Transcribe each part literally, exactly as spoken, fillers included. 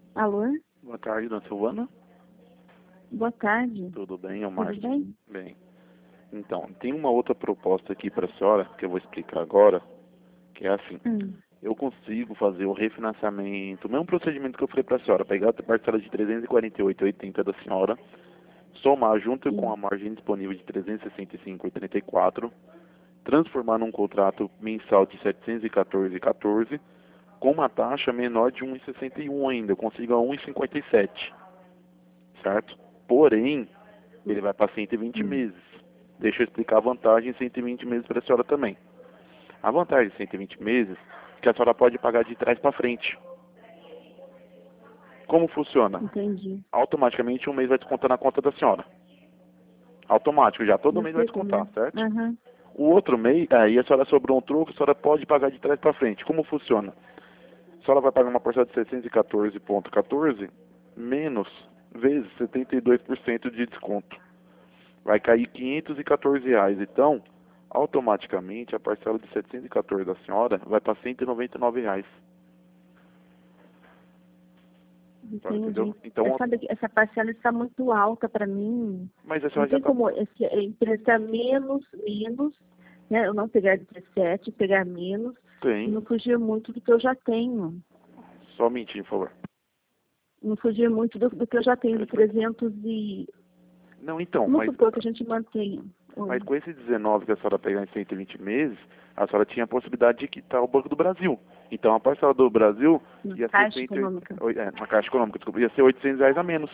Alô? Boa tarde, dona Silvana. Boa tarde. Tudo bem? É o Tudo Márcio. bem? Bem. Então, tem uma outra proposta aqui para a senhora, que eu vou explicar agora, que é assim. Hum. Eu consigo fazer o refinanciamento, o mesmo procedimento que eu falei para a senhora, pegar a parcela de trezentos e quarenta e oito reais e oitenta centavos da senhora, somar junto com Sim. a margem disponível de trezentos e sessenta e cinco reais e trinta e quatro centavos, transformar num contrato mensal de setecentos e quatorze reais e quatorze centavos, com uma taxa menor de um real e sessenta e um centavos ainda, eu consigo a um real e cinquenta e sete centavos, certo? Porém, ele vai para cento e vinte Hum. meses. Deixa eu explicar a vantagem em cento e vinte meses para a senhora também. A vantagem de cento e vinte meses é que a senhora pode pagar de trás para frente. Como funciona? Entendi. Automaticamente um mês vai descontar na conta da senhora. Automático, já todo Eu mês vai sei como descontar, é. certo? Aham. O outro mês, aí a senhora sobrou um troco, a senhora pode pagar de trás para frente. Como funciona? A senhora vai pagar uma parcela de seiscentos e quatorze reais e quatorze centavos menos vezes setenta e dois por cento de desconto. Vai cair quinhentos e quatorze reais. Então, automaticamente, a parcela de setecentos e quatorze da senhora vai para cento e noventa e nove reais. A senhora Entendi. entendeu? Então, É, sabe que essa parcela está muito alta para mim. mas a Não senhora já tem está... como esse, é, emprestar menos, menos, né? Eu não pegar dezessete, pegar menos e Tem. não fugir muito do que eu já tenho. Só um minutinho, por favor. Não fugir muito do, do que eu já tenho, de trezentos e... Não, então, Vamos mas, supor que a gente mantenha. mas Oi. com esse dezenove que a senhora pegar em cento e vinte meses, a senhora tinha a possibilidade de quitar o Banco do Brasil. Então, a parcela do Brasil Na ia ser Caixa cento e oitenta, Econômica. é, na Caixa Econômica, desculpa, ia ser oitocentos reais a menos.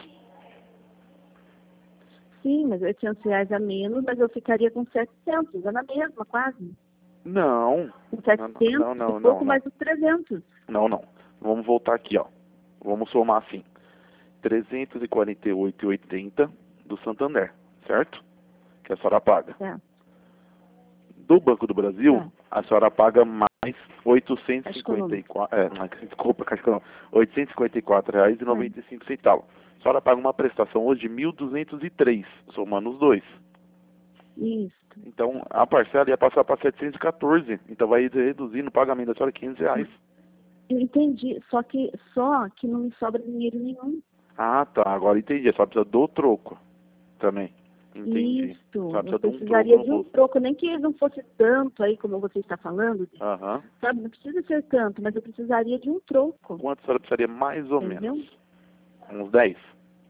Sim, mas oitocentos reais a menos, mas eu ficaria com setecentos, é na mesma, quase. Não, Com não, setecentos e não, não, pouco não. mais os trezentos. Não, não. Vamos voltar aqui, ó. Vamos somar assim. trezentos e quarenta e oito reais e oitenta centavos do Santander, certo? Que a senhora paga. É, Do Banco do Brasil, é. a senhora paga mais oitocentos e Caixa cinquenta e Econômica. quatro, é, não, desculpa, Caixa Econômica, oitocentos e cinquenta e quatro reais e É. noventa e cinco centavos. A senhora paga uma prestação hoje de mil duzentos e três, somando os dois. Isso. Então, a parcela ia passar para setecentos e quatorze. Então, vai reduzir no pagamento da senhora quinhentos reais. Eu entendi, só que, só que não me sobra dinheiro nenhum. Ah, tá. Agora entendi. A senhora precisa do troco também. Entendi. A Isso, senhora eu precisa de um troco precisaria no de um bolso. troco, nem que não fosse tanto aí como você está falando, Aham. sabe, não precisa ser tanto, mas eu precisaria de um troco, Quanto a senhora precisaria mais ou entendeu? menos? Uns dez?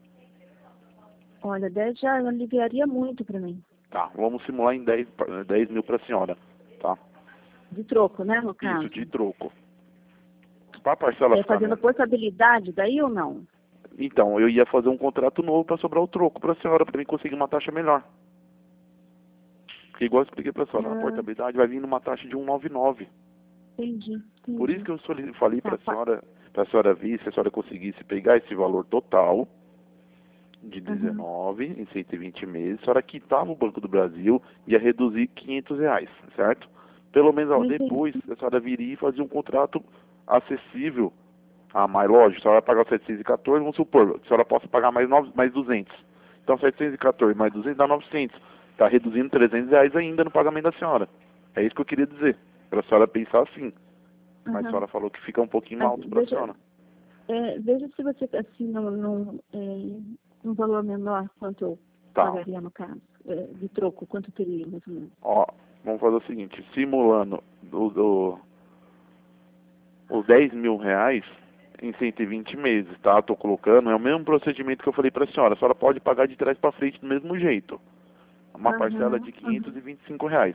Olha, dez já aliviaria muito para mim, Tá. Vamos simular em dez, pa- dez mil para a senhora. Tá. de troco, né, no Isso, caso. de troco. Para a parcela É, ficar fazendo a menor. portabilidade daí ou não? Então, eu ia fazer um contrato novo para sobrar o troco para a senhora, para mim conseguir uma taxa melhor. Porque igual eu expliquei para a senhora, a Ah, portabilidade vai vir numa taxa de cento e noventa e nove. entendi, Por isso entendi. que eu soli- falei para Tá, a pa- senhora, para a senhora vir, se a senhora conseguisse pegar esse valor total de aham, dezenove em cento e vinte meses, a senhora quitava o Banco do Brasil e ia reduzir quinhentos reais, certo? Pelo menos, ó, eu entendi. depois a senhora viria e fazia um contrato acessível a mais, lógico, a senhora vai pagar os setecentos e quatorze, vamos supor, a senhora possa pagar mais, nove, mais duzentos. Então setecentos e quatorze mais duzentos dá novecentos. Está reduzindo trezentos reais ainda no pagamento da senhora. É isso que eu queria dizer, para a senhora pensar assim. Mas a Aham. senhora falou que fica um pouquinho Mas alto para a veja, senhora. é, veja se você, assim, num, num, é, um valor menor, quanto eu Tá. pagaria no caso, é, de troco, quanto teria, mais ou menos. Ó, vamos fazer o seguinte, simulando do, do, os dez mil reais em cento e vinte meses, tá? Tô colocando, é o mesmo procedimento que eu falei para a senhora. A senhora pode pagar de trás para frente do mesmo jeito. Uma parcela Aham, de quinhentos aham. e vinte e cinco reais.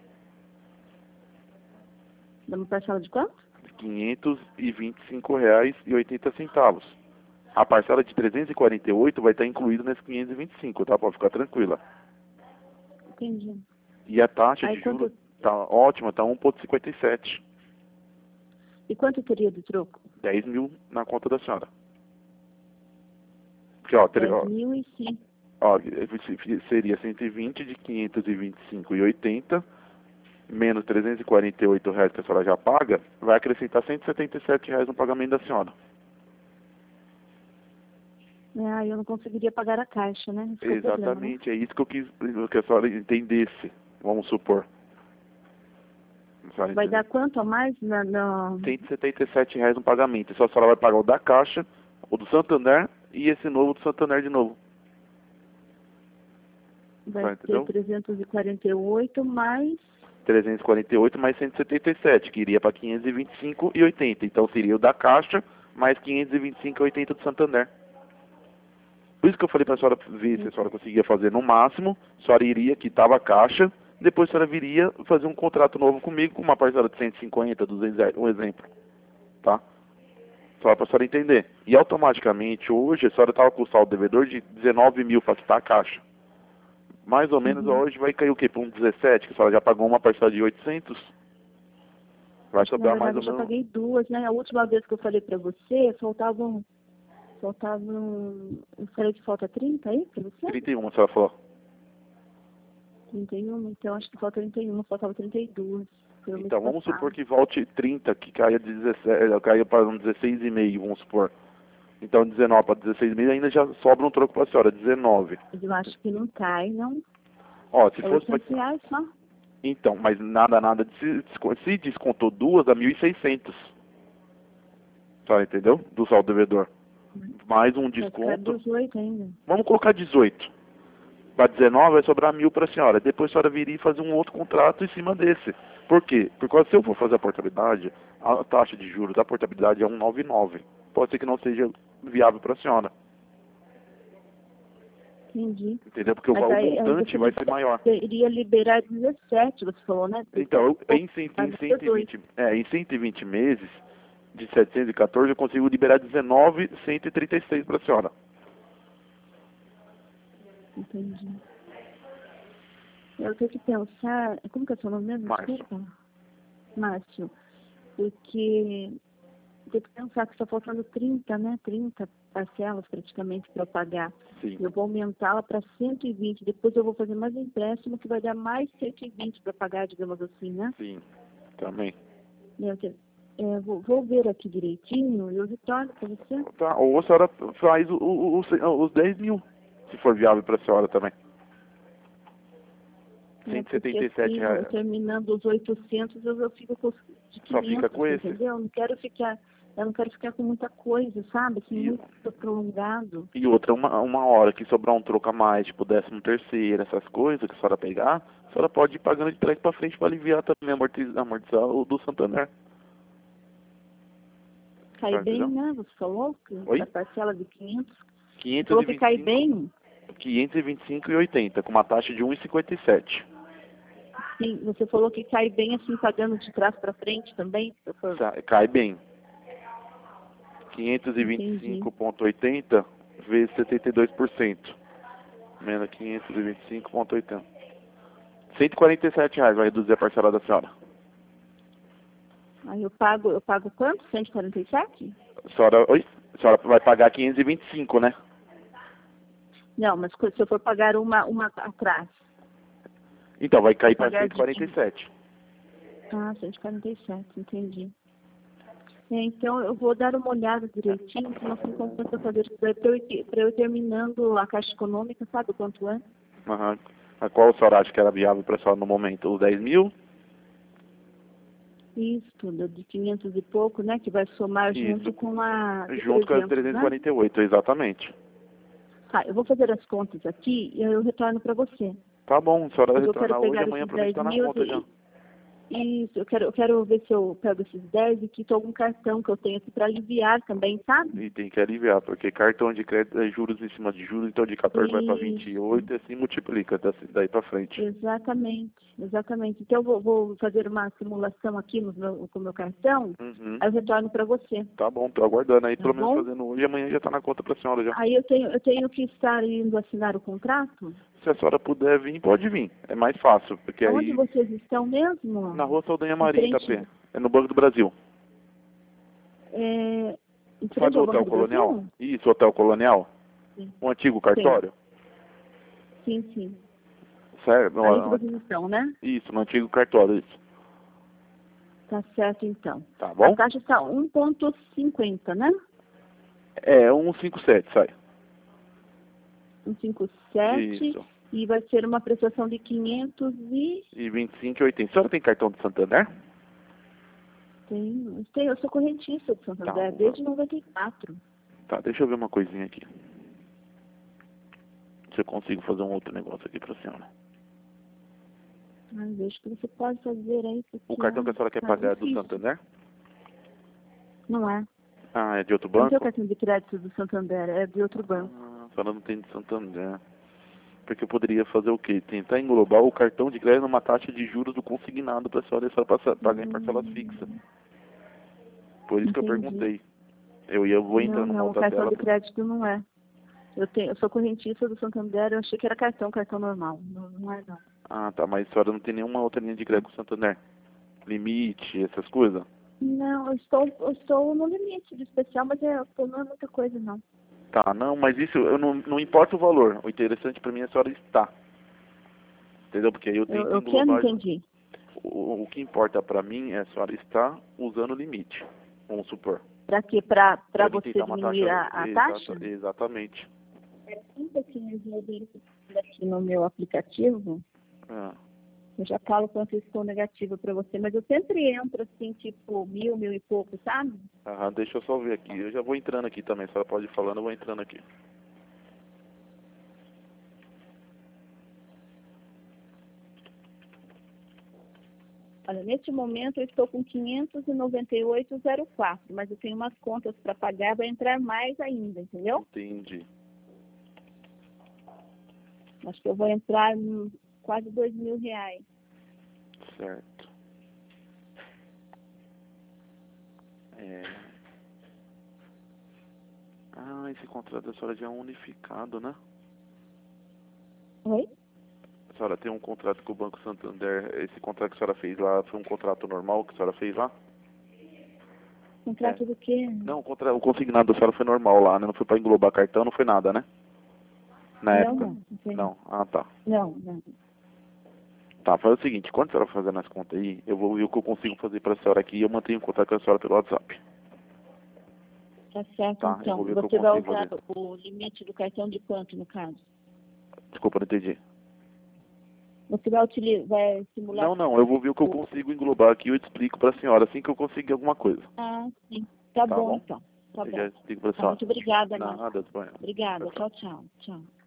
Dá uma parcela de quanto? quinhentos e vinte e cinco reais e oitenta centavos. A parcela de trezentos e quarenta e oito vai estar incluída nesses quinhentos e vinte e cinco, tá? Pode ficar tranquila. Entendi. E a taxa Aí de juros quanto, tá ótima, tá um vírgula cinquenta e sete. e quanto teria de troco? dez mil na conta da senhora. Porque, ó, tre- Dez ó, mil e sim. ó, seria cento e vinte de quinhentos e vinte e cinco e oitenta menos trezentos e quarenta e oito reais que a senhora já paga, vai acrescentar cento e setenta e sete reais no pagamento da senhora. É, aí eu não conseguiria pagar a caixa, né? Esse que é o problema, né? Exatamente, é isso que eu quis que a senhora entendesse, vamos supor. A senhora Vai entendeu? dar quanto a mais na, na... cento e setenta e sete reais no pagamento. Só a senhora vai pagar o da caixa, O do Santander e esse novo do Santander de novo. Vai ter trezentos e quarenta e oito mais... trezentos e quarenta e oito mais cento e setenta e sete, que iria para quinhentos e vinte e cinco e oitenta. Então seria o da Caixa mais quinhentos e vinte e cinco e oitenta do Santander. Por isso que eu falei para a senhora ver se a senhora conseguia fazer no máximo. A senhora iria, quitava a Caixa, depois a senhora viria fazer um contrato novo comigo com uma parcela de cento e cinquenta, duzentos reais, um exemplo. Tá? Só para a senhora entender. E automaticamente hoje a senhora estava com o saldo devedor de dezenove mil para quitar a Caixa. Mais ou menos Uhum. hoje vai cair o quê? Para um dezessete, que a senhora já pagou uma parcela de oitocentos? Vai sobrar Na mais verdade, ou eu já menos... paguei duas, né? A última vez que eu falei pra você, faltavam... Faltavam... Eu falei que falta trinta aí pra você? trinta e um, a senhora falou. trinta e um, então acho que falta trinta e um, faltava trinta e dois. Então vamos supor que volte trinta, que caia, de dezessete, caia para um dezesseis e meio, vamos supor. Então dezenove para dezesseis e meio ainda já sobra um troco para a senhora, dezenove. Eu acho que não cai, não. Ó, se É fosse oitocentos pra... reais só. Então, mas nada, nada, de se, se descontou duas, dá mil e seiscentos. Tá, entendeu? Do saldo devedor. Mais um Vai ficar desconto. dezoito ainda. Vamos colocar dezoito. Para dezenove vai sobrar mil para a senhora. Depois a senhora viria e fazer um outro contrato em cima desse. Por quê? Porque se eu for fazer a portabilidade, a taxa de juros da portabilidade é um vírgula noventa e nove. Pode ser que não seja viável para a senhora. Entendi. Entendeu? Porque Mas o, aí, o montante aí vai ser maior. iria liberar dezessete, você falou, né? Então, eu, em, cento, em, cento e vinte, é, em cento e vinte meses, de setecentos e quatorze, eu consigo liberar dezenove mil cento e trinta e seis para a senhora. Entendi. Eu tenho que pensar... Como que é o seu nome mesmo? Márcio. Desculpa. Márcio. Porque... Tem que pensar que está faltando trinta, né? trinta parcelas praticamente para eu pagar. Sim. Eu vou aumentá-la para cento e vinte. Depois eu vou fazer mais um empréstimo que vai dar mais cento e vinte para pagar, digamos assim, né? Sim, também. Eu te- é, vou, vou ver aqui direitinho e eu retorno para você. Tá, ou a senhora faz o, o, os, os dez mil, se for viável para a senhora também. É, cento e porque setenta e sete assim, eu reais. terminando os oitocentos, eu, eu fico com os de Só quinhentos, fica com esse. entendeu? Eu não quero ficar, eu não quero ficar com muita coisa, sabe? Assim, E, muito prolongado. e outra, uma, uma hora que sobrar um troco a mais, tipo décimo terceiro, essas coisas que a senhora pegar, a senhora pode ir pagando de trás para frente para aliviar também, amortizar, amortizar o do Santander. Cai Tá, bem, entendeu? né? Você falou que Oi? a parcela de quinhentos. Você quinhentos falou e que vinte e cai cinco, bem. quinhentos e vinte e cinco e oitenta, com uma taxa de um vírgula cinquenta e sete. Sim, você falou que cai bem assim, pagando de trás para frente também. Eu falei, Sa- Cai bem. quinhentos e vinte e cinco vírgula oitenta vezes setenta e dois por cento. Menos quinhentos e vinte e cinco vírgula oitenta. cento e quarenta e sete reais vai reduzir a parcela da senhora. aí eu pago, eu pago quanto? cento e quarenta e sete? A senhora, oi? A senhora vai pagar quinhentos e vinte e cinco, né? Não, mas se eu for pagar uma, uma atrás. Então vai cair para Pagar cento e quarenta e sete. Ah, cento e quarenta e sete, entendi. É, então eu vou dar uma olhada direitinho, se não se compensa fazer isso para eu, ir- pra eu ir terminando a Caixa Econômica, sabe o quanto é? Aham. A qual a senhora acha que era viável para a senhora no momento? Os dez mil? Isso, tudo, de quinhentos e pouco, né? Que vai somar Isso. junto com a de Junto com as trezentos, trezentos e né? quarenta e oito, exatamente. Tá, eu vou fazer as contas aqui e aí eu retorno para você. Tá bom, a senhora Mas eu quero retornar hoje, pegar amanhã esses pra mim dez tá na mil conta já. e, Isso, eu quero, eu quero ver se eu pego esses dez e quito algum cartão que eu tenho aqui para aliviar também, sabe? E tem que aliviar, porque cartão de crédito é juros em cima de juros, então de quatorze vai para vinte e oito e assim multiplica daí para frente. Exatamente, exatamente. Então eu vou, vou fazer uma simulação aqui no meu, com o meu cartão, Uhum. aí eu retorno para você. Tá bom, tô aguardando aí, Tá pelo menos bom? fazendo hoje, amanhã já tá na conta pra senhora já. Aí eu tenho, eu tenho que estar indo assinar o contrato? Se a senhora puder vir, pode vir. É mais fácil, porque Onde aí vocês estão mesmo? na rua Saldanha Em Maria, em frente, Itapé. É no Banco do Brasil. é, em Sabe frente o ao Hotel Banco do Colonial? Brasil? Isso, Hotel Colonial. Sim, O antigo sim, cartório. sim. sim. Certo? Aí que No- vocês estão, né? Isso, no antigo cartório, isso. Tá certo, então. Tá A bom? taxa está um vírgula cinquenta, né? É, cento e cinquenta e sete, sai. um vírgula cinquenta e sete Isso. e vai ser uma prestação de quinhentos e... E vinte e cinco e oitenta. A senhora tem cartão de Santander? Tem, tem, eu sou correntista de Santander Tá. desde noventa e quatro. Tá, deixa eu ver uma coisinha aqui. Se eu consigo fazer um outro negócio aqui pra senhora. Ai, vejo que você pode fazer aí. O cartão que a senhora quer Tá pagar é do difícil. Santander? Não é. Ah, é de outro Eu não banco? tenho cartão de crédito do Santander, é de outro banco. Ah, a senhora não tem de Santander. Porque eu poderia fazer o quê? Tentar englobar o cartão de crédito numa taxa de juros do consignado para a senhora, a senhora passar- pagar em parcelas fixas. Por isso que eu Entendi. perguntei. Eu ia, vou entrar Não, numa não, o outra cartão tela. de crédito não é. Eu, tenho, eu sou correntista do Santander, eu achei que era cartão, cartão normal. Não, não é não. Ah, tá, mas a senhora não tem nenhuma outra linha de crédito com o Santander? Limite, essas coisas? Não, eu estou, eu estou no limite de especial, mas é, não é muita coisa não. Tá, não, mas isso, eu não, não importa o valor. O interessante para mim é a senhora estar. Entendeu? Porque aí eu Eu, tento eu que eu não englobar. entendi. O, o que importa para mim é a senhora estar usando o limite, vamos supor. Para quê? Para Pra você tentar uma diminuir taxa. a, a Exata, taxa? exatamente. É um pouquinho, eu vou verificar aqui no meu aplicativo. Ah, Eu já falo quanto eu estou negativa para você, mas eu sempre entro assim, tipo, mil, mil e pouco, sabe? aham, deixa eu só ver aqui. Eu já vou entrando aqui também. A senhora pode ir falando, eu vou entrando aqui. Olha, neste momento eu estou com quinhentos e noventa e oito vírgula zero quatro, mas eu tenho umas contas para pagar, vai entrar mais ainda, entendeu? Entendi. Acho que eu vou entrar em quase dois mil reais. Certo. É... Ah, esse contrato da senhora já é unificado, né? Oi? A senhora tem um contrato com o Banco Santander. Esse contrato que a senhora fez lá foi um contrato normal que a senhora fez lá? Contrato É. do quê? Não, o, contra... o consignado da senhora foi normal lá, né? Não foi para englobar cartão, não foi nada, né? Na Não, época? não. Não, tem. Não. Ah, tá. Não, não. Tá, faz o seguinte, quando a senhora fazer as contas aí, eu vou ver o que eu consigo fazer para a senhora aqui e eu mantenho contato com a senhora pelo WhatsApp. Tá certo, Tá, eu então. vou ver o que eu Você vai consigo usar fazer. o limite do cartão de quanto, no caso? Desculpa, não entendi. Você vai, utilizar, vai simular... Não, não, eu vou ver o que eu consigo englobar aqui e eu te explico para a senhora assim que eu conseguir alguma coisa. Ah, sim. Tá, Tá bom, bom? então. Tá Eu bom. já explico para a Tá, senhora. muito obrigada, Márcia. Nada, Espanha. Obrigada. Tchau, tchau. Tchau.